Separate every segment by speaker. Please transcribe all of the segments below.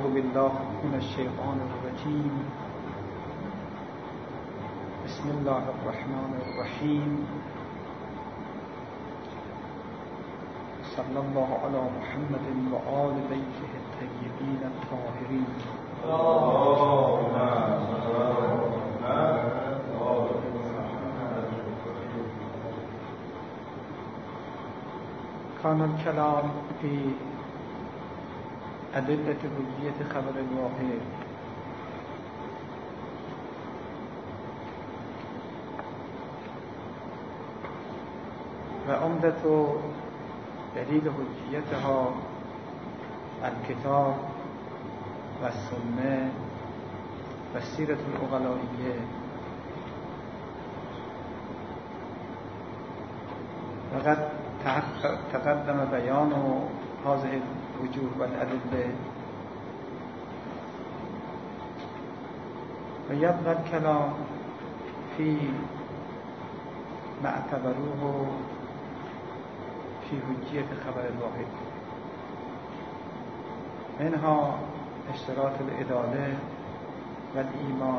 Speaker 1: أعوذ بالله من الشيطان الرجيم. بسم الله الرحمن الرحيم. صلى الله على محمد وآل بيته الطيبين الطاهرين. كان الكلام في أدلة حجية خبر الواحد وعمدة دليل حجيتها الكتاب والسنة والسيرة الأغلائية. وقد تقدم بيان هذه الوجوه والأدلة، ويبقى الكلام في ما اعتبروه في حجية خبر الواحد، منها اشتراط العدالة والإيمان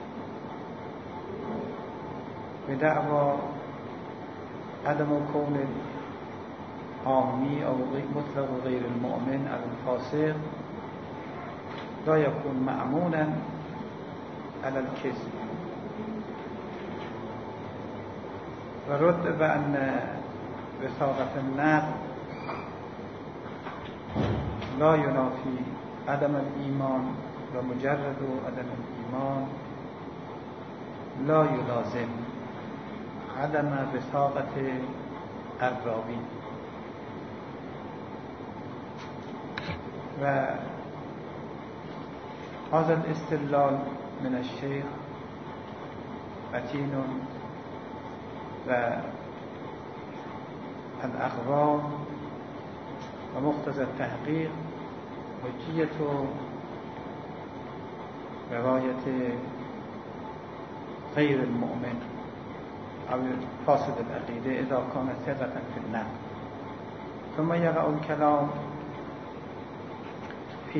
Speaker 1: بدعوى عدم كون العامي أو مطلق غير المؤمن أو الفاسق لا يكون مأمونا على الكذب، ورد بأن وثاقة النقل لا ينافي عدم الإيمان، ومجرد عدم الإيمان لا يلازم عدم وثاقة الراوي. وهذا الاستدلال من الشيخ متين، والأخبار ومقتضى التحقيق حجية رواية غير المؤمن أو فاسد العقيدة إذا كان ثقة في النقل. ثم يقع الكلام في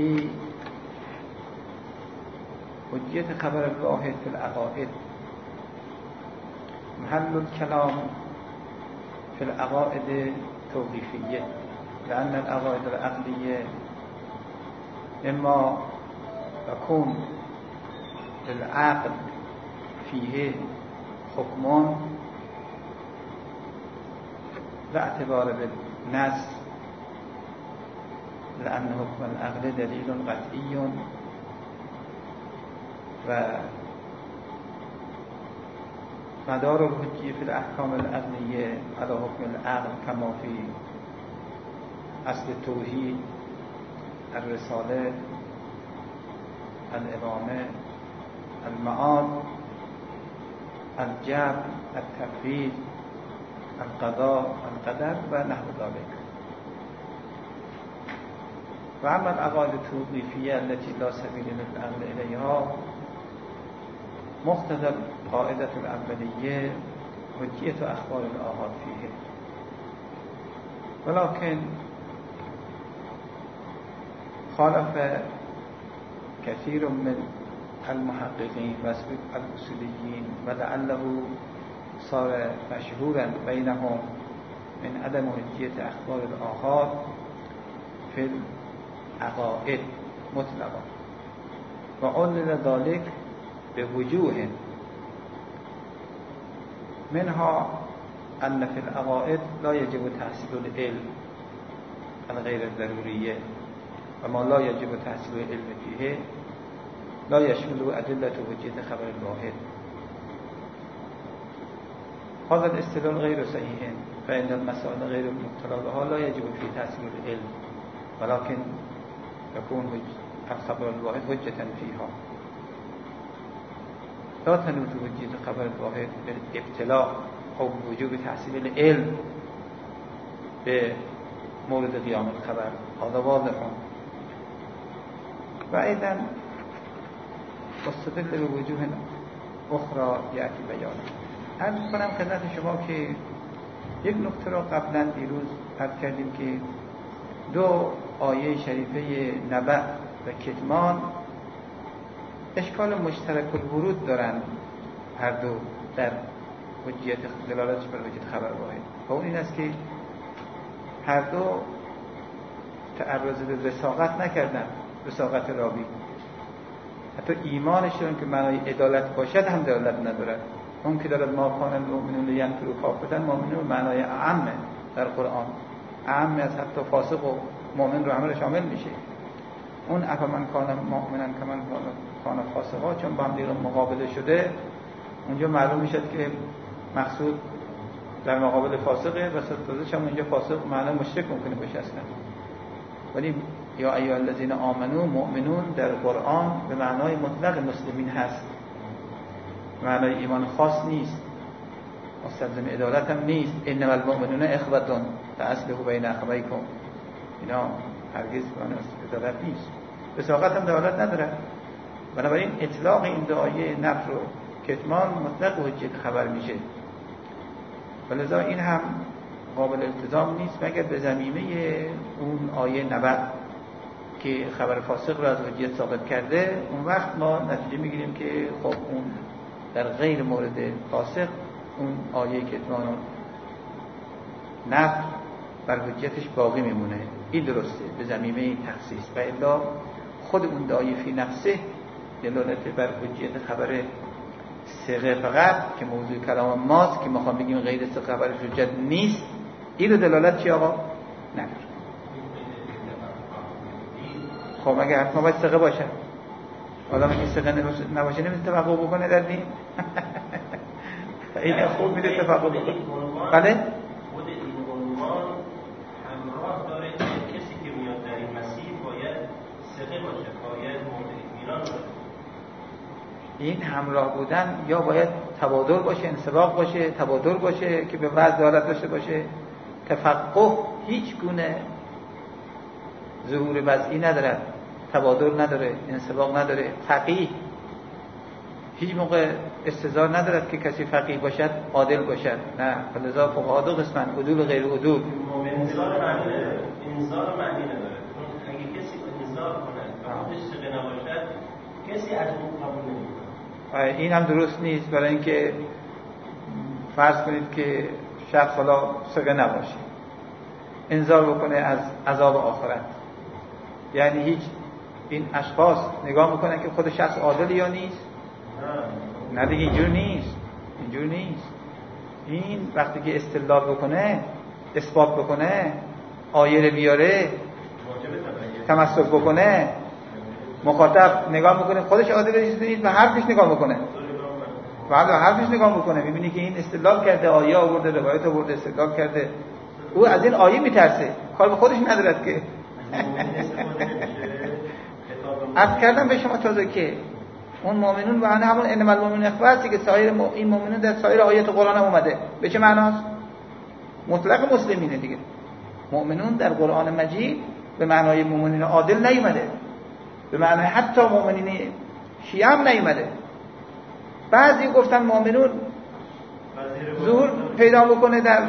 Speaker 1: حجية خبر الواحد في العقائد. محل الكلام في العقائد توقيفية، لأن العقائد العقلية إما يكون للعقل فيه حكمان لا اعتبار بالنص، لأن حكم العقل دليل قطعي، ومدار الحجية في الأحكام العقلية على حكم العقل كما في أصل التوحيد، الرسالة، الإمامة، المعاد، الجبر، التفويض، القضاء، القدر ونحو ذلك. وأما العقائد التوقيفية التي لا سبيل للعقل إليها، مقتضى القاعدة الأولية حجية أخبار الآحاد فيه، ولكن خالف كثير من المحققين والأصوليين، ولعله صار مشهورا بينهم من عدم حجية أخبار الآحاد في العقائد مطلقا، وعلل ذلك بوجوه، منها أن في العقائد لا يجب تحصيل العلم الغير الضرورية، وما لا يجب تحصيل العلم فيه لا يشمل أدلة حجية خبر الواحد. هذا الاستدلال غير صحيح، فإن المسائل غير المبتلى بها لا يجب في تحصيل العلم، ولكن يكون خبر الواحد حجة فيها. لا تنوت حجية خبر الواحد بالابتلاء أو بوجوب تحصيل العلم بمورد قيام الخبر، هذا واضح. وأيضا واستدل بوجوه أخرى يأتي بيانه. عرض کنم خدمت شما که یک نکته را قبلا دیروز عرض کردیم که دو آیه شریفه نبأ و کتمان اشکال مشترک الورود دارن هر دو در حجیت دلالتش بر حجیت خبر واحد. و اون این است که هر دو تعرض به وثاقت نکردن، وثاقت راوی. حتی ایمانشون که معنای عدالت باشد هم دلالت ندارد. اون که دارد ما کان المؤمنون ینفروا کافة، مؤمنون معنای عامه در قرآن، عام از حتی فاسق و مؤمن رو همه شامل میشه. اون افمن کان مؤمنا کمن کان فاسقا چون با هم دیگه مقابله شده، اونجا معلوم میشه که مقصود در مقابل فاسقه و ستازش هم اونجا فاسق معنی مشرک ممکنه باشه اصلا. ولی یا ایها الذین آمنو، مؤمنون در قرآن به معنای مطلق مسلمین هست، معنای ایمان خاص نیست، مستلزم عدالت هم نیست. انما المؤمنون اخوة فاصلحوا بین اخویکم، اینا هرگز معنی عدالت نیست، وثاقت هم دلالت نداره. بنابراین اطلاق این دعایه نفر و کتمان مطلق حجیت خبر میشه، ولذا این هم قابل التزام نیست مگر به ضمیمه اون آیه 90 که خبر فاسق رو از حجیت ثابت کرده. اون وقت ما نتیجه میگیریم که خب اون در غیر مورد فاسق اون آیه کتمان و نفر بر حجیتش باقی میمونه. این درسته به ضمیمه این تخصیص، و الا خود اون دعایه فی نفسه دلالت بر حجیت خبر ثقه فقط که موضوع کلام ماست که میخوام بگیم غیر ثقه خبر حجت نیست، این رو دلالت چی آقا؟ نداره. خب اگه حتما باید ثقه باشه، آدم اگه ثقه نباشه نمیشه توقع بکنه در دین. این خوب میده توقع بکنه. بله؟
Speaker 2: خود این عنوان همراه داره که کسی که میاد در این مسیر باید ثقه باشه، باید مورد اطمینان باشه.
Speaker 1: این همراه بودن یا باید تبادر باشه، انسباق باشه، تبادر باشه که به وضع دالت داشته باشه. تفقه هیچ گونه ظهور وضعی نداره، تبادر نداره، انسباق نداره. فقیه هیچ موقع استظهار ندارد که کسی فقیه باشد عادل باشد، نه. فلذا فقها دو قسمن، عدول و غیر عدول.
Speaker 2: انذار معنی نداره. اگه کسی انذار کنه و خودش ثقه نباشد کسی از اون قبول نمی‌کنه.
Speaker 1: این هم درست نیست، برای اینکه فرض کنید که شخص حالا ثقه نباشه انذار بکنه از عذاب آخرت، یعنی هیچ این اشخاص نگاه میکنن که خود شخص عادل یا نیست؟ نه دیگه اینجور نیست، اینجور نیست. این وقتی که استدلال بکنه، اثبات بکنه، آیه بیاره، تمسک بکنه، مخاطب نگاه میکنه خودش عادل نیست و حرفش نگاه میکنه، بعد حرفش نگاه میکنه میبینی که این استدلال کرده، آیه آورده، روایت آورده، استدلال کرده، او از این آیه میترسه، کار به خودش ندارد که. عرض کردم به شما تازه که اون مؤمنون و همون انما المؤمنون اخوة که سایر این مؤمنون در سایر آیات قرآن هم اومده. به چه معناست؟ مطلق مسلمینه دیگه. مؤمنون در قرآن مجید به معنای مؤمنین عادل نیومده، به معنای حتی مؤمنین شیعه هم نیومده. بعضی گفتن مؤمنون ظهور پیدا بکنه در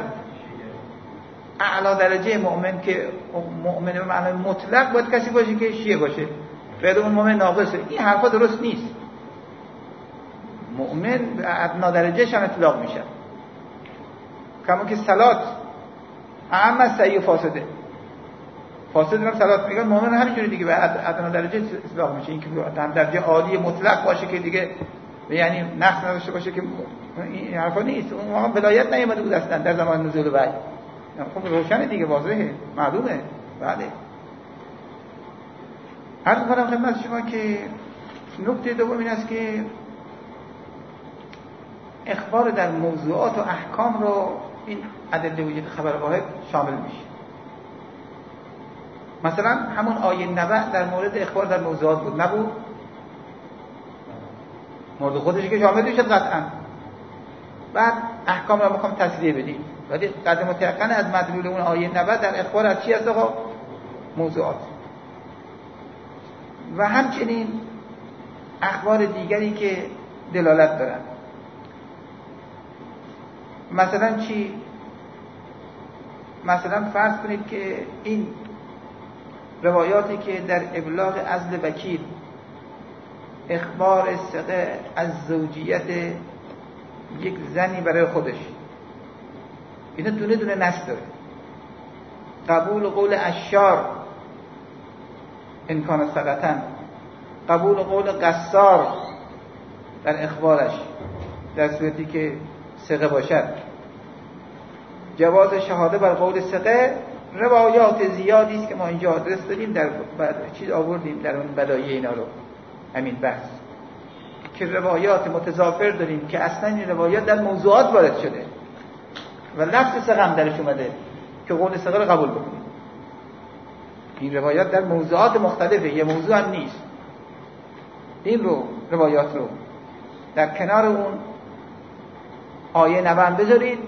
Speaker 1: اعلی درجه مؤمن که مؤمن به معنای مطلق باید کسی باشه که شیعه باشه، غیر اون مؤمن ناقصه. این حرفا درست نیست. مؤمن به ادنا درجهش هم اطلاق میشه، کما که صلات اعم از صحیح و فاسده. فاسد هم صلات میگن، مؤمن همینجوری دیگه به ادنا درجه اطلاق میشه. این که در درجه عالی مطلق باشه که دیگه یعنی نقص نداشته باشه که این حرفا نیست. اون واقعا ولایت نیامده بود اصلا در زمان نزول وحی. خب روشنه دیگه، واضحه، معلومه. بله. عرض کنم خدمت شما که نکته دوم این است که اخبار در موضوعات و احکام رو این ادله وجود خبر واحد شامل میشه. مثلا همون آیه 90 در مورد اخبار در موضوعات بود، نبود؟ مورد خودش که شامل میشه قطعا. بعد احکام رو میخوام تصریح بدیم، ولی قدر متيقن از مدلول اون آیه 90 در اخبار از چی هست آقا؟ موضوعات. و همچنین اخبار دیگری که دلالت دارن. مثلا چی؟ مثلا فرض کنید که این روایاتی که در ابلاغ عزل وکیل اخبار ثقه از زوجیت یک زنی برای خودش، اینا دونه دونه نص داره. قبول قول اشار امکان ثقتن، قبول قول قصار در اخبارش در صورتی که ثقه باشد، جواز شهاده بر قول ثقه. روایات زیادی است که ما اینجا آدرس دادیم، در چیز آوردیم در اون بدایع اینا رو، همین بحث که روایات متضافر داریم که اصلا این روایات در موضوعات وارد شده و لفظ ثقه هم درش اومده که قول ثقه رو قبول بکنیم. این روایات در موضوعات مختلفه، یه موضوع هم نیست. این رو روایات رو در کنار اون آیه 90 بذارید،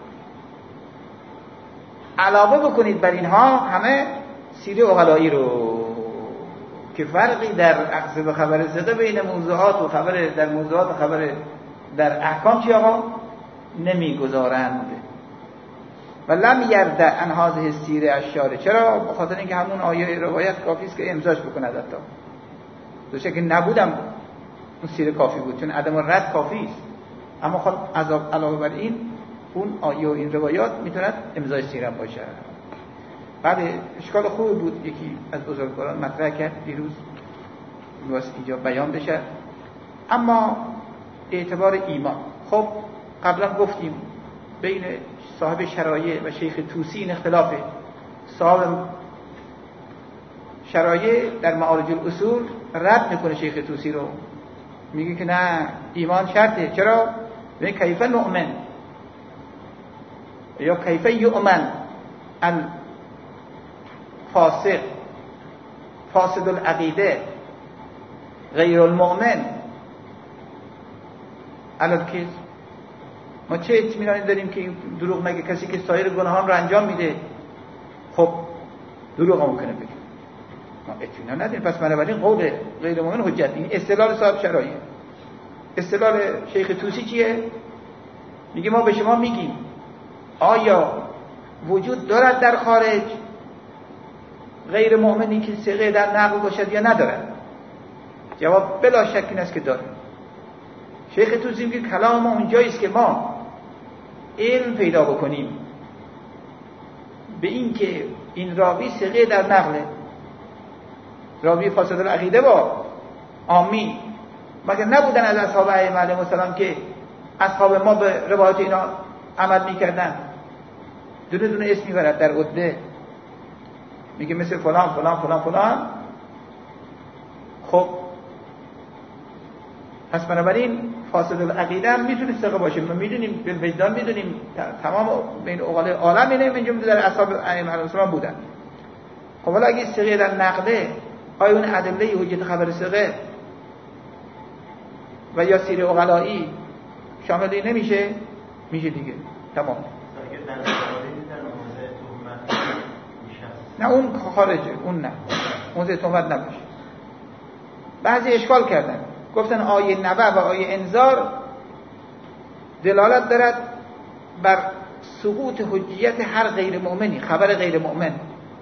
Speaker 1: علاوه بکنید بر اینها همه سیره عقلایی رو که فرقی در اخذ به خبر ثقه بین موضوعات و خبر در موضوعات و خبر در احکام چی آقا نمیگذارند. و لم یرد عن هذه السیره اشاره. چرا؟ به خاطر اینکه همون آیه روایت کافی است که امضاش بکنه. حتی دوشه که نبودم اون سیره کافی بود، چون عدم رد کافی است. اما خب علاوه بر این اون آیه و این روایات میتوند امضای سیره باشه. بعد اشکال خوبی بود یکی از بزرگواران مطرح کرد دیروز، واسه اینجا بیان بشه. اما اعتبار ایمان، خب قبلا گفتیم بین صاحب شرایع و شیخ طوسی این اختلافه. صاحب شرایع در معارج الاصول رد میکنه شیخ طوسی رو، میگه که نه ایمان شرطه. چرا؟ میگه کیف نؤمن یا کیف یؤمن الفاسق فاسد العقیده غیر المؤمن الکیز. ما چه اطمینانی داریم که این دروغ نگه؟ کسی که سایر گناهان رو انجام میده خب دروغ ممکنه بگه، ما اطمینان نداریم. پس بنابراین قول غیر مؤمن حجت. این استدلال صاحب شرایع. استدلال شیخ طوسی چیه؟ میگه ما به شما میگیم آیا وجود دارد در خارج غیر مؤمنی که ثقه در نقل باشد یا ندارد؟ جواب بلا شک این است که داره. شیخ طوسی میگه کلام ما اونجایی است که ما علم پیدا بکنیم به این که این راوی ثقه در نقله، راوی فاسد العقیده با آمین، مگر نبودن از اصحاب ائمه علیهم السلام که اصحاب ما به روایت اینا عمل میکردن؟ دونه دونه اسم میبرد در عده، میگه مثل فلان فلان فلان فلان. خب پس بنابراین فاسد العقیده هم میتونه ثقه باشه. ما میدونیم به وجدان میدونیم تمام بین اوقات عالم اینه من جمله در اصحاب ائمه علیهم السلام بودن. خب ولی اگه ثقه در نقده، آیا اون ادله حجت خبر ثقه و یا سیر عقلایی شامل این نمیشه؟ میشه دیگه، تمام. نه اون خارجه، اون نه، اون زیر تهمت نباشه. بعضی اشکال کردن، گفتن آیه نبع و آیه انذار دلالت دارد بر سقوط حجیت هر غیر مؤمنی، خبر غیر مؤمن.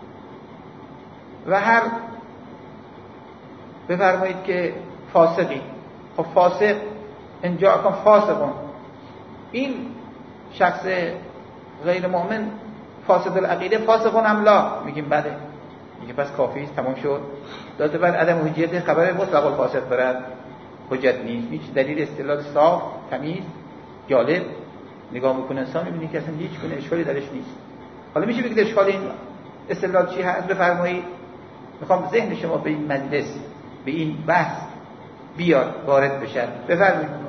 Speaker 1: و هر بفرمایید که فاسقی، خب فاسق اینجا کن فاسقون، این شخص غیر مؤمن فاسد العقیده فاسقون هم لا، میگیم بده، میگه پس کافی است، تمام شد. داده بر عدم حجیت خبر مطلق الفاسد برد حجت نیست. هیچ دلیل استدلال صاف تمیز جالب نگاه میکنه انسان میبینه که اصلا هیچ گونه اشکالی درش نیست. حالا میشه بگید اشکال این استدلال چی هست؟ بفرمایید. میخوام ذهن شما به این مجلس به این بحث بیاد وارد بشن. بفرمایید.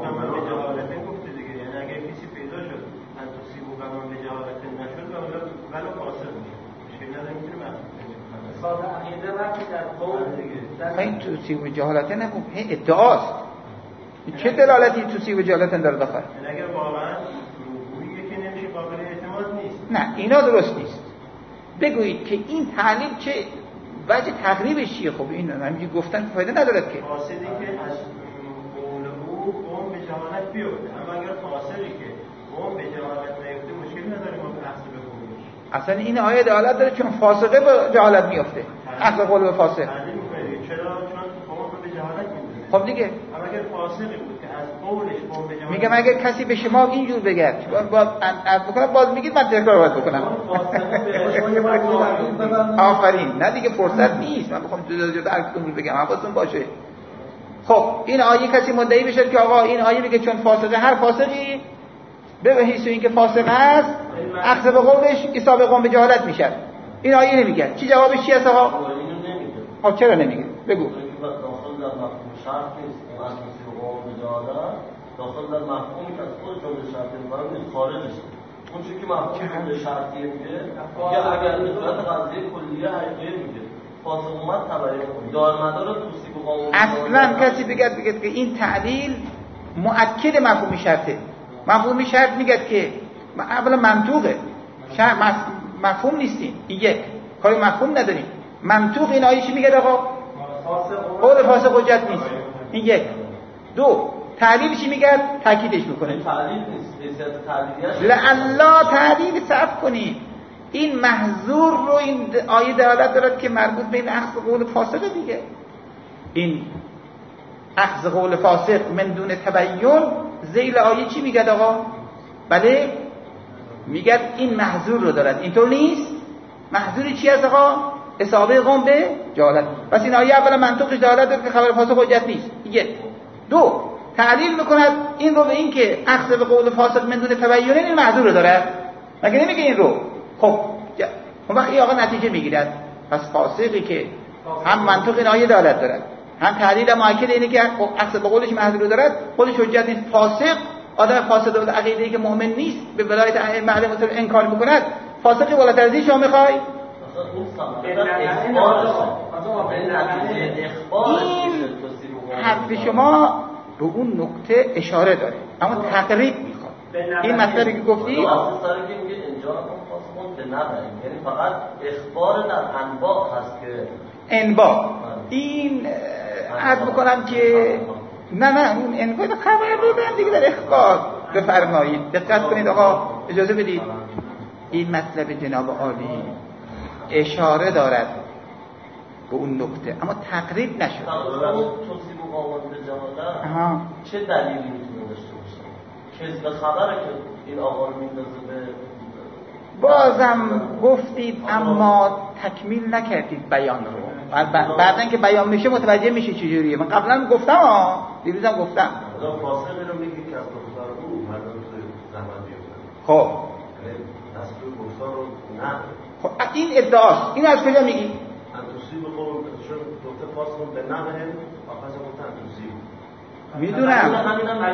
Speaker 1: این توصیب و جهالت نه، این ادعاست. چه دلالتی توصیب و جهالت داره داخل؟
Speaker 2: اگر واقعا روحیه که نمیشه قابل اعتماد نیست.
Speaker 1: نه اینا درست نیست. بگویید که این تعلیم چه وجه تقریبش چیه؟ خب این همینجوری گفتن فایده نداره که.
Speaker 2: فاسدی که از قول او قوم به جهالت بیفته، اما اگر فاسدی که قوم به جهالت نیفته مشکلی نداره ما بحث بکنیم.
Speaker 1: اصلا این آیه دلالت داره چون فاسقه به جهالت میفته. اخذ قول به فاسق.
Speaker 2: چرا؟ چون قوم به جهالت می‌کنه.
Speaker 1: خب دیگه
Speaker 2: اما اگر فاسقی بود که از قولش قوم به جهالت
Speaker 1: میگم اگر کسی به شما اینجور بگه باز میگید من تکرار باید بکنم. آفرین. نه دیگه فرصت نیست من بخوام جدا عکستون رو بگم حواستون باشه. خب این آیه کسی مدعی بشه که آقا این آیه میگه چون فاسقه هر فاسقی به حیث اینکه فاسق است اخذ به قولش اصابه قوم به جهالت میشه. این آیه نمیگه. چی جوابش چی است آقا؟ خب چرا نمیگه؟ بگو.
Speaker 3: داخل در مفهومی که از خود جمله شرطی می‌کنم نیست خارجش. اون چیزی که مفهوم جمله شرطی میگه یا اگر به صورت قضیه کلیه حقیقی میگه فاسق اومد تبعیه کنه دارمدار توصیف و قانون
Speaker 1: اصلا کسی بگه که این تعلیل مؤکد مفهوم شرطه. مفهوم شرط میگه که اولا منطوقه مفهوم نیستیم. این یک کاری مفهوم نداریم. منطوق این آیه چی میگه آقا؟ قول فاسق حجت نیست. این یک. دو تعلیل چی میگه؟ تاکیدش میکنه.
Speaker 3: تعلیل نیست. تعلیلیش
Speaker 1: لعلا تعلیل صرف کنید. این محظور رو این آیه دلالت دارد که مربوط به این اخذ قول فاسق دیگه. این اخذ قول فاسق من دون تبیین ذیل آیه چی میگه آقا؟ بله میگه این محظور رو دارد. اینطور نیست. محظوری چی است آقا؟ اصابه قوم به جهالت. پس این آیه اولا منطقش دلالت داره که خبر فاسق حجت نیست. یک. دو تعلیل میکند این رو به این که اخذ به قول فاسق من دون تبیین این محظور رو داره. مگه نمیگه این رو؟ خب اون وقت این آقا نتیجه میگیرد. پس فاسقی که هم منطق این آیه دلالت دارد هم تعلیل مؤکد اینه که اخذ به قولش محظور رو دارد خودش حجت نیست. فاسق آدم فاسد العقیده که مؤمن نیست به ولایت ائمه علیهم السلام انکار میکند. فاسقی بالاتر از این شما میخوای؟ این حرف شما به اون نکته اشاره داره اما تقریب میخواد. این مطلبی که گفتی
Speaker 3: یعنی فقط اخبار در انباء هست که
Speaker 1: انباء این عرض بکنم که نه اون انباء خبر دادن دیگه در اخبار بفرمایید. دقت کنید آقا اجازه بدید. این مطلب جناب عالی اشاره دارد به اون نکته اما تقریب نشد.
Speaker 3: توصیف مقاومت به جهالت چه دلیلی میتونه داشته باشه؟ کذب خبره که این آقا رو میندازه به
Speaker 1: بازم گفتید اما تکمیل نکردید بیان رو. بعدن که بیان میشه متوجه میشه چجوریه. من قبلا گفتم دیروزم گفتم
Speaker 3: فاصله رو میگه که از گفتار او مردم توی زحمت بیفتن.
Speaker 1: خب
Speaker 3: دستور گفتار رو نه.
Speaker 1: خب این ادعاست. این از کجا میگی؟
Speaker 3: انتوسی به قول چون گفته فاصله به نمهم آخرش گفته انتوسی
Speaker 1: میدونم.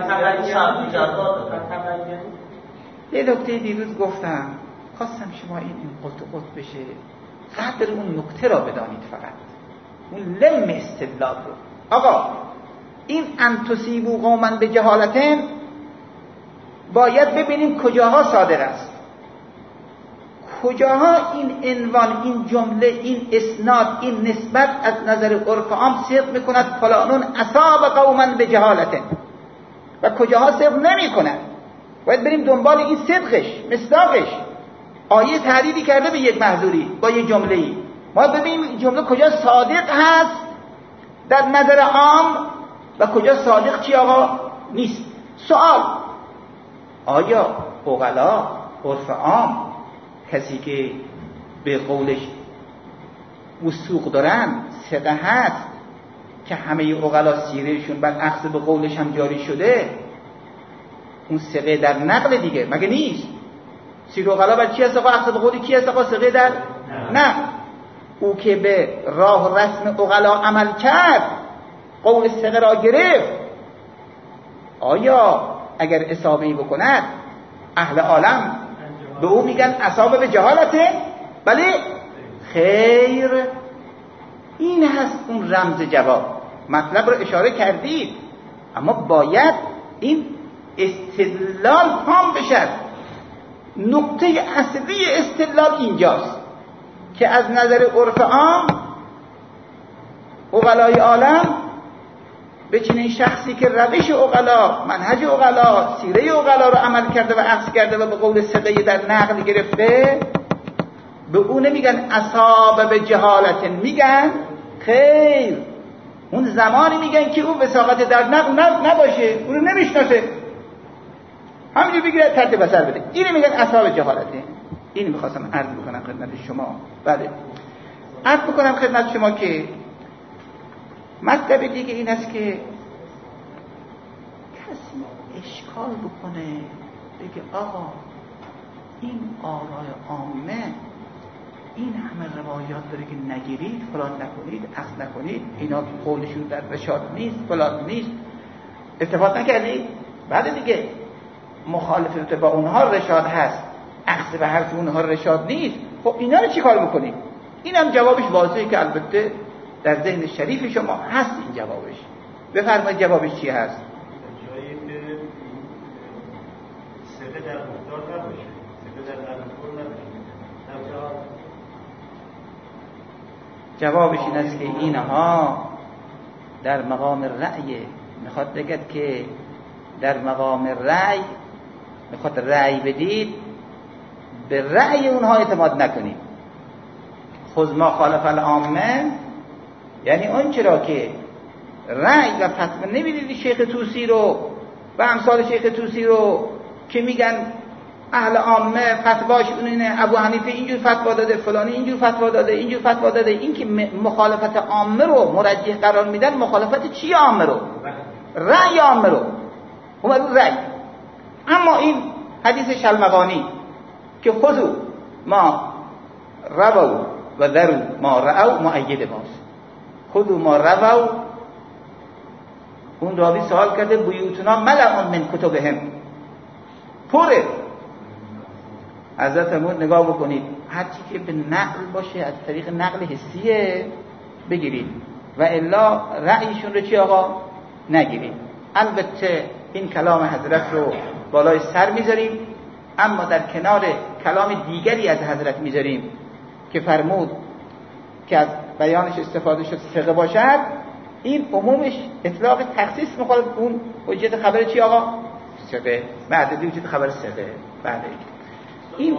Speaker 1: یه نکته دیروز گفتم خواستم شما این قط بشه قدر اون نکته را بدانید. فقط اون لم استدلال رو. آقا این انتصیبو قوما به جهالتن باید ببینیم کجاها صادق است، کجاها این عنوان، این جمله، این اسناد، این نسبت از نظر عرف عام صدق میکند فلانون اصاب قوما به جهالتن و کجاها صدق نمیکند. باید بریم دنبال این صدقش، مصداقش. آیه تعریفی کرده به یک محذوری با یک جمله‌ای، ما ببینیم این جمله کجا صادق هست در نظر عام و کجا صادق چی آقا نیست. سوال: آیا عقلا، عرف عام، کسی که به قولش وثوق دارن، ثقه هست که همه عقلا سیرهشون بر اخذ به قولش هم جاری شده، اون ثقه در نقل دیگه مگه نیست؟ سیر عقلا بر چی هست آقا؟ اخذ به قولی کی هست آقا؟ ثقه در نه. او که به راه رسم عقلا عمل کرد، قول ثقه را گرفت، آیا اگر اصابه‌ای بکند اهل عالم به او میگن اصابه به جهالته؟ بله خیر. این هست اون رمز جواب. مطلب رو اشاره کردید اما باید این استدلال تام بشد. نقطه اصلی استدلال اینجاست که از نظر عرف عام عقلای عالم به چنین شخصی که روش عقلا، منهج عقلا، سیره عقلا رو عمل کرده و اخذ کرده و به قول ثقه در نقل گرفته،
Speaker 4: به اون نمیگن اصاب به جهالت، میگن خیر، اون زمانی میگن که اون وساقت در نقل نباشه، اون رو نمیشناسه، همینجور بگیره ترت بصر بده. اینو میگن اصاب جهالته. اینو میخواستم عرض بکنم خدمت شما. بله، عرض بکنم خدمت شما که مطلب دیگه این است که کسی اشکال بکنه بگه آقا این آرای عامه این همه روایات داره که نگیرید، فلان نکنید، اخذ نکنید، اینا که قولشون در رشاد نیست، فلان نیست، اتفاق نکردید؟ بعد دیگه مخالفت با اونها رشاد هست، اخذ به حرف اونها رشاد نیست. خب اینا رو چی کار بکنیم؟ این هم جوابش واضحه که البته در ذهن شریف شما هست این جوابش. بفرمایید جوابش چی هست؟
Speaker 2: جایی که سقه در مقدار نباشه، سقه در مقدار نباشه.
Speaker 4: جوابش این است که اینها در مقام رأی، میخواد بگد که در مقام رأی میخواد رأی بدید، به رأی اونها اعتماد نکنید. خذ ما خالف العامه، یعنی اون چرا که رأی و فتوا نمیدید شیخ طوسی رو و امثال شیخ طوسی رو که میگن اهل عامه فتواش اینه، ابو حنیفه اینجور فتوا داده، فلانی اینجور فتوا داده، اینجور فتوا داده. این که مخالفت عامه رو مرجح قرار میدن، مخالفت چی عامه رو؟ رأی عامه رو، اومد رأی. اما این حدیث شلمغانی که خذوا ما رووا و ذروا ما رأوا مؤید ماست. خذوا ما رووا، اون راوی سوال کرده بیوتنا ملعون من کتبهم، پره. حضرت فرمود نگاه بکنید، هر چی که به نقل باشه از طریق نقل حسیه بگیرید و الا رأیشون رو چی آقا نگیرید. البته این کلام حضرت رو بالای سر میذاریم، اما در کنار کلام دیگری از حضرت میذاریم که فرمود که از بیانش استفاده شد ثقه باشد. این عمومش اطلاق تخصیص مخالف اون حجت خبر چی آقا؟ ثقه. بعد دیگه حجت خبر ثقه. بعد این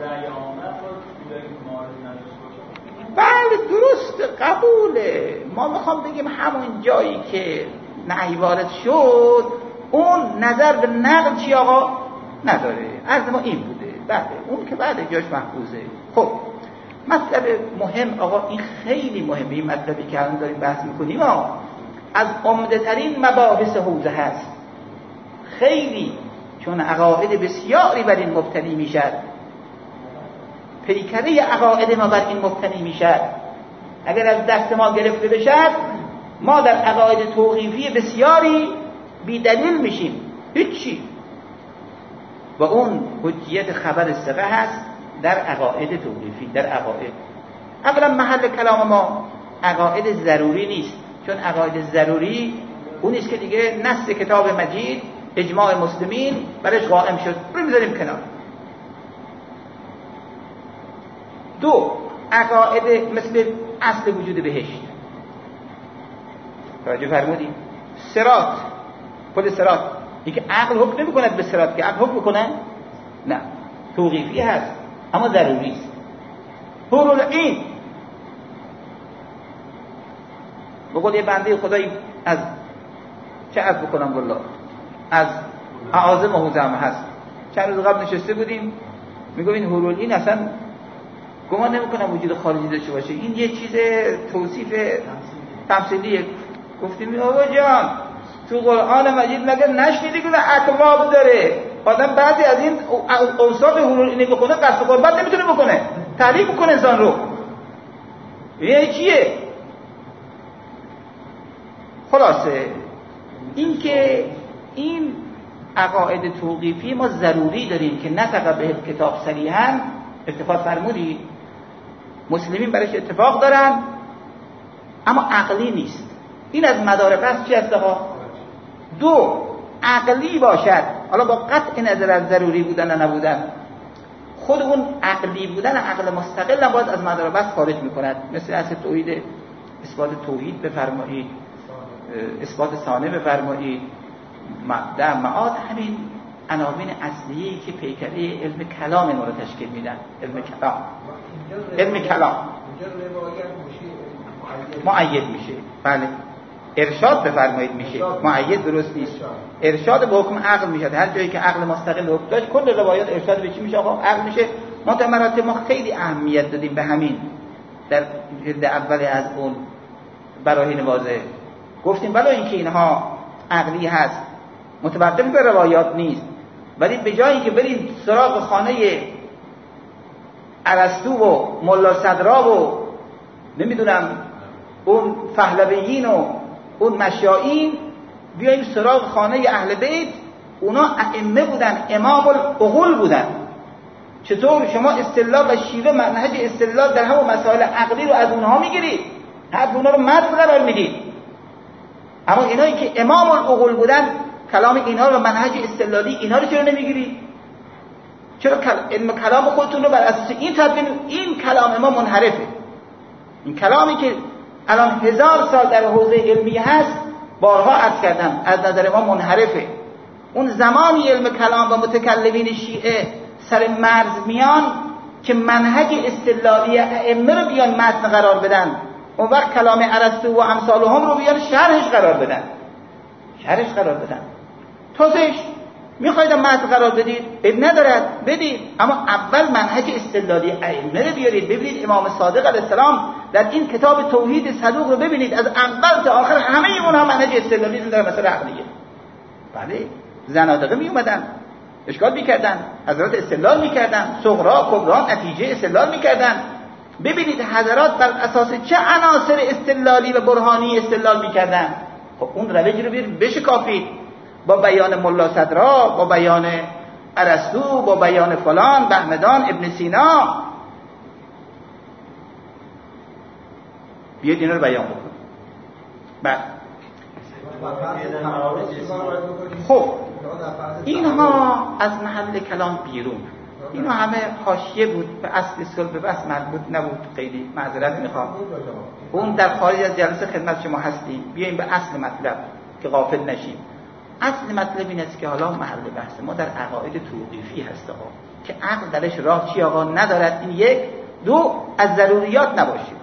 Speaker 4: بله درست، قبوله. ما میخوام بگیم همون جایی که نهی وارد شد اون نظر به نقل چی آقا نداره. عرض ما این بوده. بله اون که بعد جاش محفوظه. خب مطلب مهم آقا، این خیلی مهمه. این مطلبی که الان داریم بحث میکنیم از عمده ترین مباحث حوزه هست، خیلی، چون عقاید بسیاری بر این مبتنی میشد، پیکره عقاید ما بر این مبتنی میشد. اگر از دست ما گرفته بشد ما در عقاید توقیفی بسیاری بی دلیل میشیم، هیچی. و اون حجیت خبر ثقه هست در عقاید توقیفی. در عقاید اولا محل کلام ما عقاید ضروری نیست، چون عقاید ضروری اونیست که دیگه نص کتاب مجید اجماع مسلمین برش قائم شد، رو میذاریم کنار. دو، عقاید مثل اصل وجود بهشت، توجه فرمودید؟ صراط، پل صراط، این که عقل حکم نمی کند به صراط، که عقل حکم بکنه؟ نه، توقیفی هست اما ضروری است. حورالعین، بقول یه بنده خدایی از چه عرض بکنم والله از اعاظم حوزه هست، چند روز قبل نشسته بودیم میگم این حورالعین اصلا گمان نمیکنم وجود خارجی داشته باشه، این یه چیز توصیف تمثیلیه. گفتیم آقا جان تو قرآن مجید مگر نشنیدی که اکواب داره؟ آدم بعضی از این اوصاف حورالعین بکنه قصد قربت نمیتونه بکنه، تعریف بکنه انسان رو. یه چیه؟ خلاصه این که این عقاید توقیفی ما ضروری داریم که نطق به کتاب صریحاً، اتفاق فرمودید مسلمین برش اتفاق دارن، اما عقلی نیست. این از مدارک است چی است ها؟ دو، عقلی باشد، حالا با قطع نظر از ضروری بودن و نبودن، خود اون عقلی بودن، عقل مستقل هم باز از مدارک است خارج میکند. مثل اصل توحید، اثبات توحید بفرمایید، اثبات ثانه بفرمایید، در معاد همین عناوین اصلی که پیکره علم کلام ما رو تشکیل میدن. علم کلام معید میشه. بله ارشاد بفرمایید میشه، معید درست نیست. ارشاد به حکم عقل میشه. هر جایی که عقل مستقل حکم داشت کل روایات ارشاد به چی میشه؟ آقا عقل میشه. مراتب ما خیلی اهمیت دادیم به همین در جلد اول از اون براهین واضح گفتیم ولی اینکه اینها عقلی هست متوقف به روایات نیست، ولی به جایی که برید سراغ خانه ارسطو و ملا صدرا و نمیدونم اون پهلویین و اون مشایین، بیاییم سراغ خانه اهل بیت. اونا ائمه بودن، امام العقول بودن. چطور شما استدلال و شیوه منهج استدلال در همون مسائل عقلی رو از اونها میگیرید، حرف اونها رو مد قرار میدید، اما اینایی که امام العقول بودن کلام اینها رو منهج استدلالی اینها رو چرا نمیگیرید؟ چرا علم کلام خودتون رو بر اساس این تدوین؟ این کلام ما منحرفه. این کلامی که الان 1000 سال در حوزه علمی هست، بارها عرض کردم، از نظر ما منحرفه. اون زمانی علم کلام و متکلمین شیعه سر مرز میان که منهج استدلالی ائمه رو بیان متن قرار بدن، اون وقت کلام ارسطو و امثالهم رو بیان شرحش قرار بدن. توضیحش میخواید متن قرار بدید، اب ندارد بدید، اما اول منهج استدلالی ائمه رو بیارید. ببینید امام صادق علیه السلام در این کتاب توحید صدوق رو ببینید، از اول تا آخر همه اونها منهج استدلالی رو در مسائل عقلیه. بله زنادقه می اومدن اشکال میکردن، حضرات استدلال میکردن، صغرا کبرا نتیجه استدلال میکردن. ببینید حضرات بر اساس چه عناصر استدلالی و برهانی استدلال میکردن. خب اون روش رو بشکافید با بیان ملا صدرا، با بیان ارسطو، با بیان فلان بهمدان ابن سینا، بیاید اینا رو بیان بکنید. بعد خب اینها از محل کلام بیرون، اینا همه حاشیه بود، به اصل صلب بس مربوط نبود. خیلی معذرت میخوام، اون در خارج از جلسه خدمت شما هستیم. بیایم به اصل مطلب که غافل نشیم. اصل مطلب این است که حالا محل بحث ما در عقاید توقیفی هست آقا، که عقل درش راه چی آقا ندارد. این یک. دو، از ضروریات نباشید.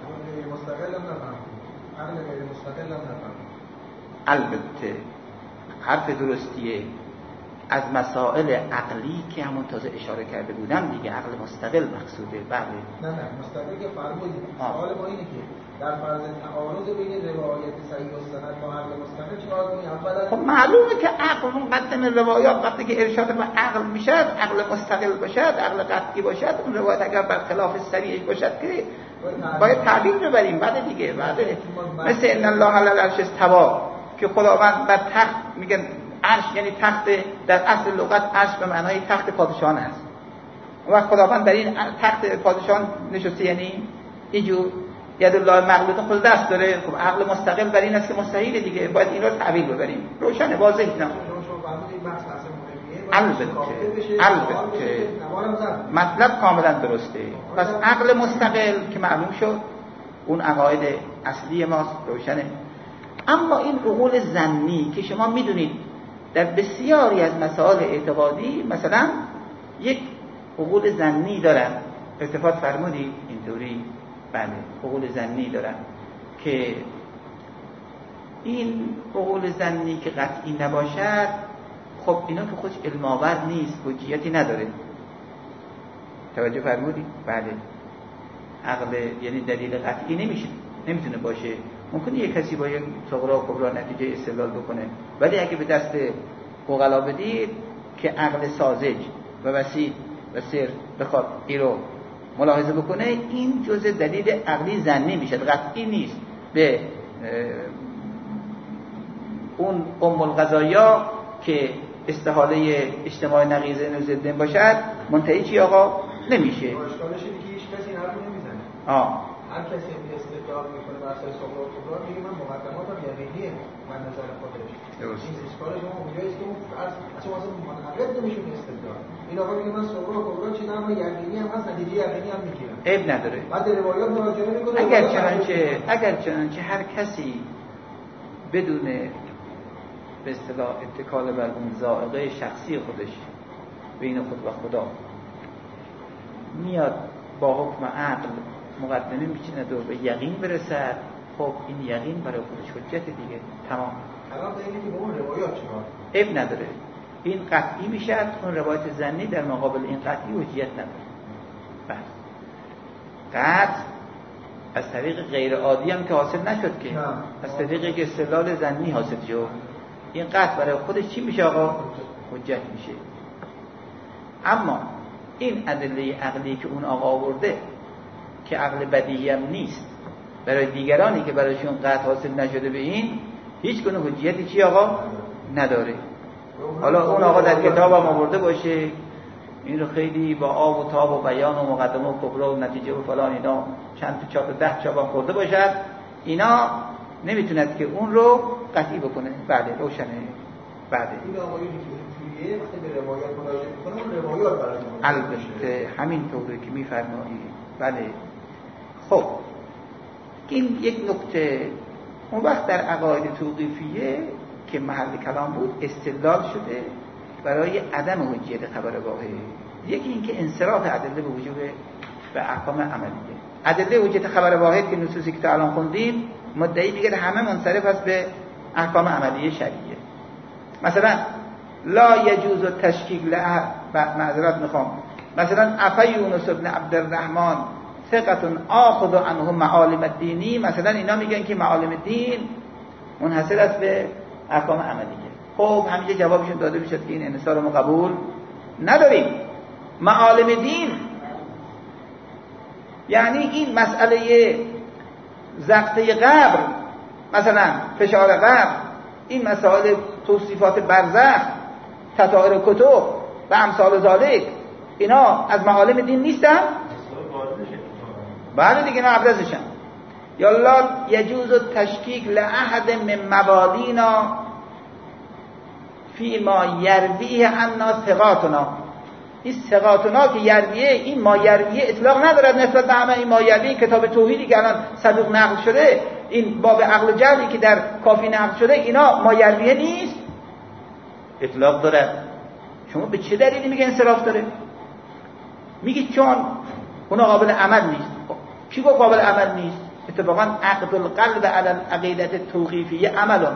Speaker 4: البته حرف درستیه، از مسائل عقلی که همون تازه اشاره کرده بودم دیگه، عقل مستقل مقصوده. بله
Speaker 1: نه مستقل که فرمودید. سوال ما اینه که در فرض تعارض بین روایت صحیح و سند با عقل مستقل چیکار کنیم؟ اولا
Speaker 4: خب معلومه که عقل مقدم روایات وقتی که ارشاد به عقل میشد، عقل مستقل باشد، عقل قطعی باشد، اون روایت اگر برخلاف صریح باشد که باید تعبیر ببریم. بعد دیگه مثل ان الله علی العرش استوى که خداوند بر تخت، میگن عرش یعنی تخت، در اصل لغت عرش به معنای تخت پادشاهان است. و خداوند در این تخت پادشاهان نشسته، یعنی اینجور ید الله مغلوطه خود دست داره. خب عقل مستقل بر این است که مستحیل دیگه، باید این رو تعبیر ببریم. روشن واضح نه. البته مطلب کاملا درسته. پس عقل مستقل که معلوم شد اون عقاید اصلی ماست، روشنه. اما این عقول ظنی که شما میدونید در بسیاری از مسائل اعتقادی مثلا یک عقول ظنی دارن، استفاده فرمودید اینطوری. بله عقول ظنی دارن که این عقول ظنی که قطعی نباشد، خب اینا که خودش علم آور نیست، حجیتی نداره. توجه فرمودید؟ بله عقل یعنی دلیل قطعی نمیتونه باشه. ممکنه یک کسی با یک صغرا و کبرا نتیجه استدلال بکنه، ولی اگه به دست عقلا بدید که عقل ساذج و وسیع و سر بخواد این رو ملاحظه بکنه، این جزء دلیل عقلی ظنی میشه، قطعی نیست. به اون ام القضایا که استحاله اجتماع نقیض ضدن باشد منتهی چی آقا نمیشه.
Speaker 1: اشکالش اینه که هیچ کسی این حرفو نمیزنه. هر کسی استدلال میکنه بر اساس صغرا و کبرا میگه من مقدماتم یقینیه، من نظر خودش. این اشکالش اونجاییه که اون اصلا منعقد نمیشه استدلال. این آقا میگه من صغرا و کبرا چیزام اما یقینی هم هست، نتیجه یقینی هم میگیرم. عیب نداره. بعد روایات مراجعه میکنه.
Speaker 4: اگر چنانچه هر کسی بدون به اصطلاح اتکال بر اون ذائقه شخصی خودش بین خود و خدا میاد با حکم عقل مقدمه میچینه و به یقین برسد، خب این یقین برای خودش حجت دیگه، تمام.
Speaker 1: الان اینه که به اون روایات چیکار؟
Speaker 4: عیب نداره، این قطعی میشه، اون روایت ظنی در مقابل این قطعی حجت نداره. بس قطع از طریق غیر عادی هم که حاصل نشد که، از طریق استدلال ظنی حاصل شد. این قطع برای خودش چی میشه آقا؟ حجت میشه. اما این ادله عقلی که اون آقا آورده که عقل بدیهی هم نیست، برای دیگرانی که برایشون قطع حاصل نشده به این هیچ گونه حجتی چی آقا نداره. حالا اون آقا در کتاب هم آورده باشه این رو خیلی با آب و تاب و بیان و مقدمه و کبرا و نتیجه و فلان اینا چند تا چاپ 10 چاپ هم خورده باشد، اینا نمیتوند که اون رو قطعی بکنه. بله روشنه. بله
Speaker 1: این آقایی که تویه وقتی به روایات مراجعه میکنه اون روایات برای ما
Speaker 4: البته همین طوری که میفرمایید. بله خب این یک نکته. اون وقت در عقاید توقیفیه که محل کلام بود استدلال شده برای عدم حجیت خبر واحد. یکی این که انصراف ادله به وجوب و احکام عملیه. ادله حجیت خبر واحد که نصوصی که تا الان خوندیم مدعی میگه همه منصرف است به احکام عملیه شرعیه. مثلا لا یجوز التشکیک له، معذرت میخوام، مثلا عفا یونس ابن عبدالرحمن ثقة آخذ عنه معالم الدینی، مثلا اینا میگن که معالم دین منحصر است به احکام عملیه. خب همیشه جوابشون داده میشد که این انحصار رو قبول نداریم. معالم دین یعنی این مسئله زقطه قبر، مثلا فشار قبر، این مسائل توصیفات برزخ، تطایر کتب و امثال ذالک، اینا از معالم دین نیستن؟ بله دیگه اینا ابرزشن. یا لا یجوز التشکیک لأحد من مبادینا فی ما یرویه عنا ثقاتنا. این ثقاتنا که یرویه، این ما یرویه اطلاق ندارد نسبت به همه این ما یرویه. کتاب توحیدی که الان صدوق نقل شده، این باب عقل جبری که در کافی نقل شده، اینا ما یرویه نیست، اطلاق دارد. شما به چه دلیلی میگه انصراف داره؟ میگی چون اونا قابل عمل نیست. کی گفت قابل عمل نیست؟ اتفاقا عقد القلب علی العقیدت توقیفیه عملون.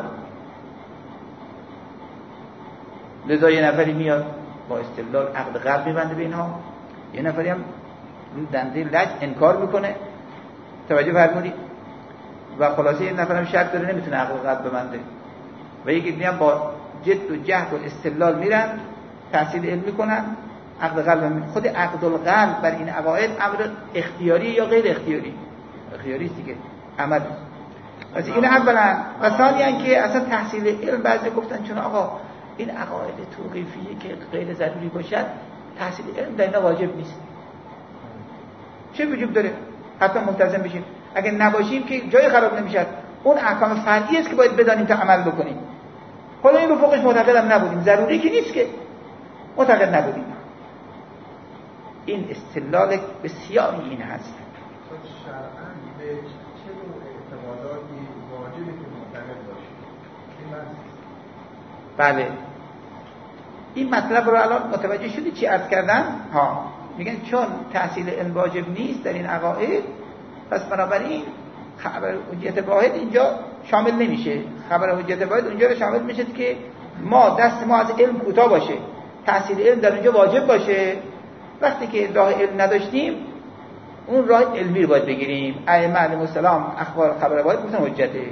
Speaker 4: لذا یه نفری میاد با استدلال عقد قلب میبنده به اینها، یه نفری هم دنده لج انکار میکنه. توجه فرمودید؟ و خلاصه یه نفرم شرط داره نمیتونه عقد قلب ببنده و یکی دیگه هم با جد و جهد و استدلال میرن تحصیل علم میکنن عقد قلب. خود عقد القلب بر این عقاید امر اختیاری یا غیر اختیاری؟ اختیاری است دیگه، عمل. پس این اولا. و ثانیاً که اصلا تحصیل علم بعضی گفتن چون آقا این عقاید توقیفیه که غیر ضروری باشد تحصیل علم در اینا واجب نیست. چه وجوب داره؟ حتما ملتزم بشیم. اگه نباشیم که جای خراب نمیشد. اون احکام فرعی است که باید بدانیم تا عمل بکنیم. حالا این رو فوقش معتقدم نبودیم، ضروری که نیست که معتقد نبودیم. این استدلال بسیاری این هست.
Speaker 1: شرعاً به چه نوع اعتقاداتی واجبه که معتقد باشیم؟
Speaker 4: بله این مطلب رو الان متوجه شدی چی عرض کردم؟ میگن چون تحصیل علم واجب نیست در این عقاید، پس بنابراین خبر حجت واحد اینجا شامل نمیشه. خبر حجت واحد اونجا رو شامل میشه که ما دست ما از علم کوتاه باشه، تحصیل علم در اونجا واجب باشه. وقتی که راه علم نداشتیم اون راه علمی رو باید بگیریم. ائمه علیهم السلام اخبار خبر واحد گفتن حجته.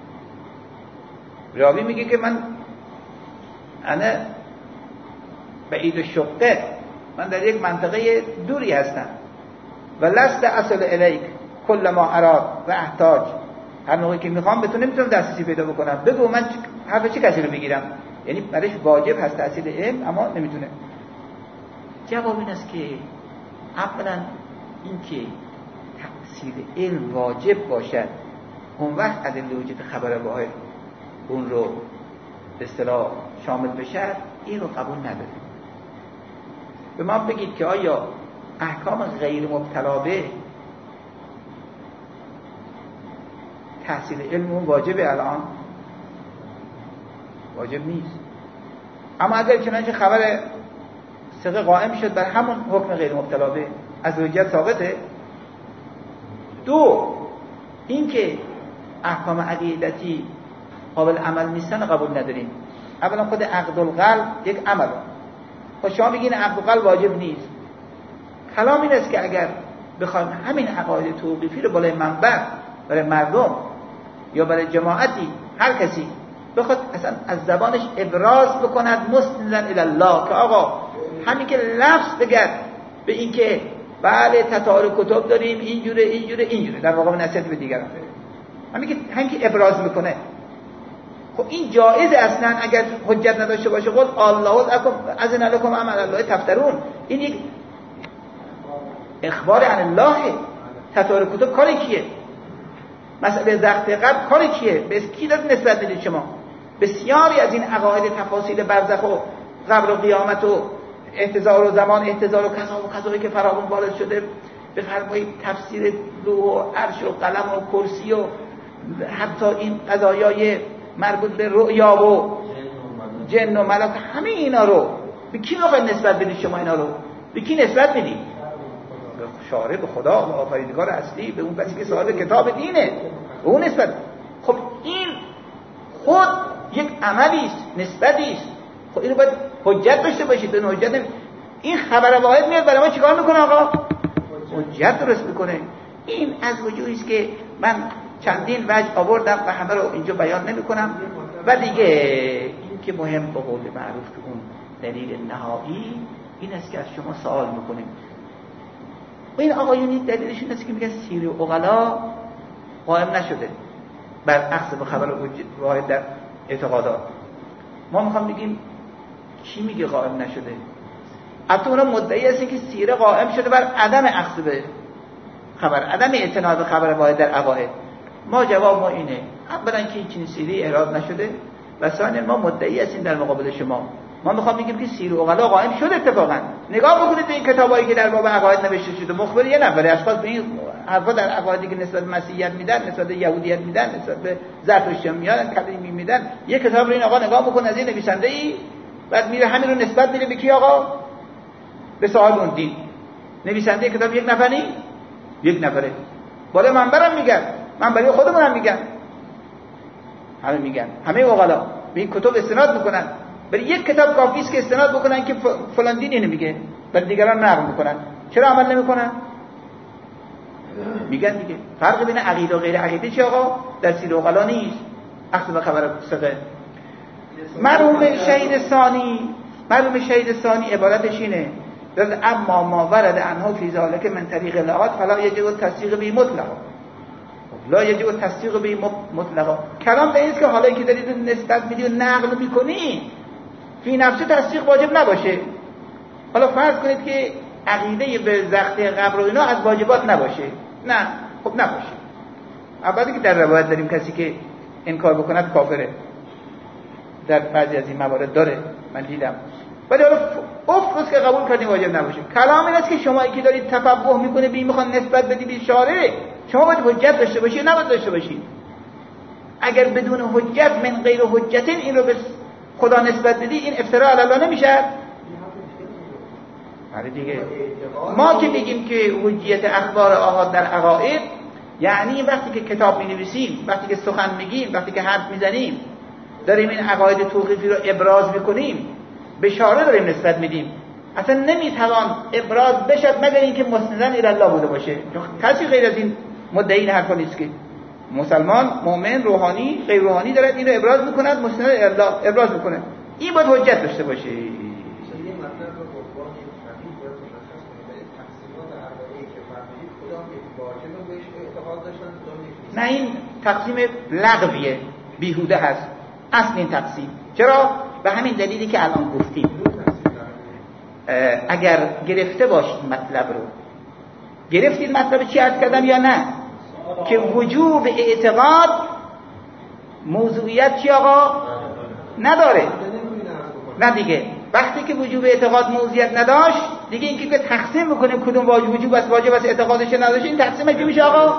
Speaker 4: راوی میگه که من بعید الشقه، من در یک منطقه دوری هستم و لست اصل الیک کل ما اراد و احتاج، هر موقعی که میخوام به تو نمیتونم دسترسی پیدا بکنم، بگو من حرف چه کسی رو بگیرم. یعنی برایش واجب هست تحصیل علم اما نمیتونه. جواب این است که اولا این که تحصیل علم واجب باشد اون وقت ادله وجود خبر واحد اون رو به اصطلاح شامل بشه، این رو قبول نداره. به ما بگید که آیا احکام غیر مبتلا به تحصیل علم اون واجبه؟ الان واجب نیست. اما اگر چنانچه خبر ثقه قائم شد بر همون حکم غیر مبتلا به از حجت ثابته. دو، اینکه احکام عقیدتی قابل عمل نیستن قبول نداریم. اولا خود عقد القلب یک عمل، خب شما بگین عقد القلب واجب نیست. کلام این است که اگر بخوایم همین عقاید توقیفی رو بالای منبر برای مردم یا برای جماعتی هر کسی بخواد اصلا از زبانش ابراز بکند مستندن الی الله که آقا همین که لفظ بگرد به این که بله تطهر کتب داریم اینجوره در واقع نصیحت به دیگران، همین که ابراز میکنه، خب این جایز اصلا اگر حجت نداشته باشه. قول الله اذن لکم عمل الله تفترون، این یک اخبار عن الله. تطهر کتب کار کیه؟ مسئله ضغط قلب کار کیه؟ به کی داد نسبت بدید شما؟ بسیاری از این عقاید تفاصیل برزخ و قبر و قیامت و احتضار و زمان احتضار و کذایی که فراوان وارد شده، بفرمایید تفسیر لوح و عرش و قلم و کرسی و حتی این قضایای مربوط به رؤیا و جن و ملک، همه اینا رو به کی میخواید نسبت بدید شما؟ اینا رو به کی نسبت بدید؟ شارع به خدا و آفریدگار اصلی، به اون کسی که صاحب کتاب دینه، به اون نسبت. خب این خود یک عملی است، نسبتی است. خب اینو باید حجت داشته باشید. این حجت این خبر واحد میاد برای ما چیکار میکنه آقا؟ حجت درست میکنه. این از وجوهی است که من چندین وجه آوردم و همه رو اینجا بیان نمیکنم. و دیگه این که مهم به قول معروف که اون دلیل نهایی این است که از شما سوال میکنیم. و این آقایونی دلیلشون است که میگن سیر عقلا قائم نشده بر اخذ به خبر واحد در اعتقادات. ما میخوام بگیم کی میگه قائم نشده؟ حتی اونا مدعی هستن که سیره قائم شده بر عدم اخذ به خبر، عدم اعتنا به خبر واحد در عقاید. ما جواب ما اینه، اولا که این سیره اعراب نشده و ثانیا ما مدعی هستیم در مقابل شما. ما میخوام بگیم که سیر عقلا قائم شده اتفاقا. نگاه بکنید به این کتابایی که در باب عقاید نوشته شده، مخبر یه نفره اشخاص به این حرفا در عقایدی که نسبت به مسیحیت میدن، نسبت به یهودیت میدن، نسبت به زرتشتیان میدن، کلیمی میدن، یه کتاب رو این آقا نگاه بکنه از این نویسنده‌ای، بعد میره همین رو نسبت میده به کی آقا؟ به صاحب اون دین. نویسنده کتاب یک نفری؟ یک نفره. بالا منبرم میگن، منبری خودمونم میگن، همه میگن، همه عقلا به این کتاب استناد میکنن. برای یک کتاب کافی است که استناد بکنن که فلان دین اینو میگه، برای دیگران نقل میکنن. چرا عمل نمیکنن؟ میگن دیگه فرق بین عقیده و غیر عقیده چی آقا؟ در سیر عقلا نیست. اخذ به خبر ثقه. مرحوم شهید ثانی عبارتش اینه: اما ما ورد عنه فی ذلک من طریق الآحاد فلا یجب التصدیق به مطلقا. لا یجب التصدیق به مطلقا. کلام به اینه که حالا که دارید نسبت میدی و نقل میکنی فی نفسه تصدیق واجب نباشه. حالا فرض کنید که عقیده به زخت قبر و اینا از واجبات نباشه. نه، خب نباشه. اولی که در روایت داریم کسی که انکار بکند کافره، در بعضی از این موارد داره، من دیدم. ولی حالا افرض که قبول کردیم واجب نباشه. کلام این است که شما که دارید تفقه میکنه به این میخوان نسبت بدی به شارع، شما باید حجت داشته باشید، نباید داشته باشید. اگر بدون حجت من غیر حجت این رو به خدا نسبت بدی، این افتراء علی الله نمیشه؟ آره دیگه. ما که میگیم که حجیت اخبار آحاد در عقاید، یعنی وقتی که کتاب می‌نویسیم، وقتی که سخن میگیم، وقتی که حرف میزنیم، داریم این عقاید توقیفی رو ابراز میکنیم، به شارع داریم نسبت میدیم. اصلا نمیتوان ابراز بشد مگر اینکه مستنداً الی الله بوده باشه. کسی غیر از این مدعی این حرفا نیست که مسلمان، مؤمن، روحانی، غیر روحانی دارد این رو ابراز میکند، مستند الی الله ابراز میکنه. این باید حجت داشته باشه. نه، این تقسیم لغویه، بیهوده هست اصل این تقسیم. چرا؟ به همین دلیلی که الان گفتیم. اگر گرفته باشید مطلب رو، گرفتید مطلب چی عرض کردم یا نه؟ که وجوب اعتقاد موضوعیت چی آقا؟ نداره. نه دیگه، وقتی که وجوب اعتقاد موضوعیت نداشت دیگه اینکه که تقسیم بکنیم کدوم وجوب است، واجب است، اعتقادش نداشت، این تقسیم چی میشه آقا؟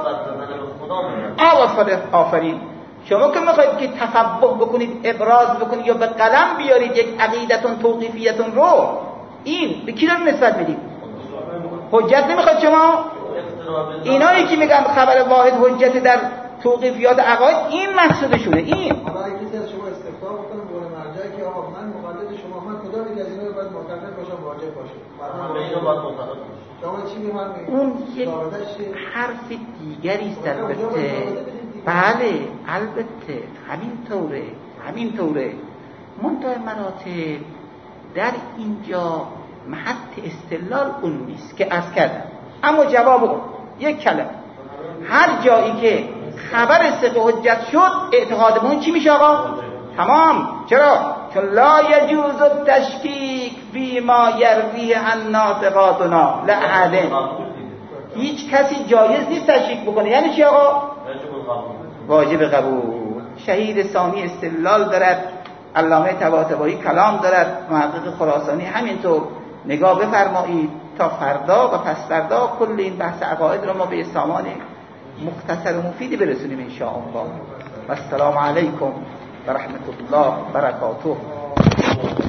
Speaker 4: آفرین. شما که میخواید که تفقه بکنید، ابراز بکنید یا به قلم بیارید یک عقیدتون توقیفیتون رو، این به کی رو نسبت میدیم؟ حجت نمیخواد شما؟ اینایی که میگن خبر واحد حجت در توقیفیات عقاید این مقصودشونه. این
Speaker 5: حالا اگه کسی از شما استفسار بکنه به عنوان مرجعی که آقا من مقلد شما، من کدام یک از اینا رو باید معتقد باشم واجب باشه؟
Speaker 3: همه اینو باید معتقد باشه.
Speaker 5: شما چی میگید؟
Speaker 4: اون یک حرف دیگری است البته. بله البته همینطوره منتهی مراتب در اینجا محط استدلال اون نیست که عرض کردم. اما جواب اون یک کلمه، هر جایی که خبر ثقه حجت شد اعتقادمون چی میشه آقا؟ تمام. چرا؟ چون لا یجوز التشکیک فی ما یرویه عن ناطقاتنا لأحد. هیچ کسی جایز نیست تشکیک بکنه. یعنی چی آقا؟ واجب قبول. شهید ثانی استدلال دارد، علامه طباطبایی کلام دارد، محقق خراسانی همینطور. نگاه بفرمایید تا فردا و پس فردا کل این بحث عقاید رو ما به سامان مختصر و مفیدی برسونیم ان شاء الله. و السلام علیکم و رحمت الله و برکاته.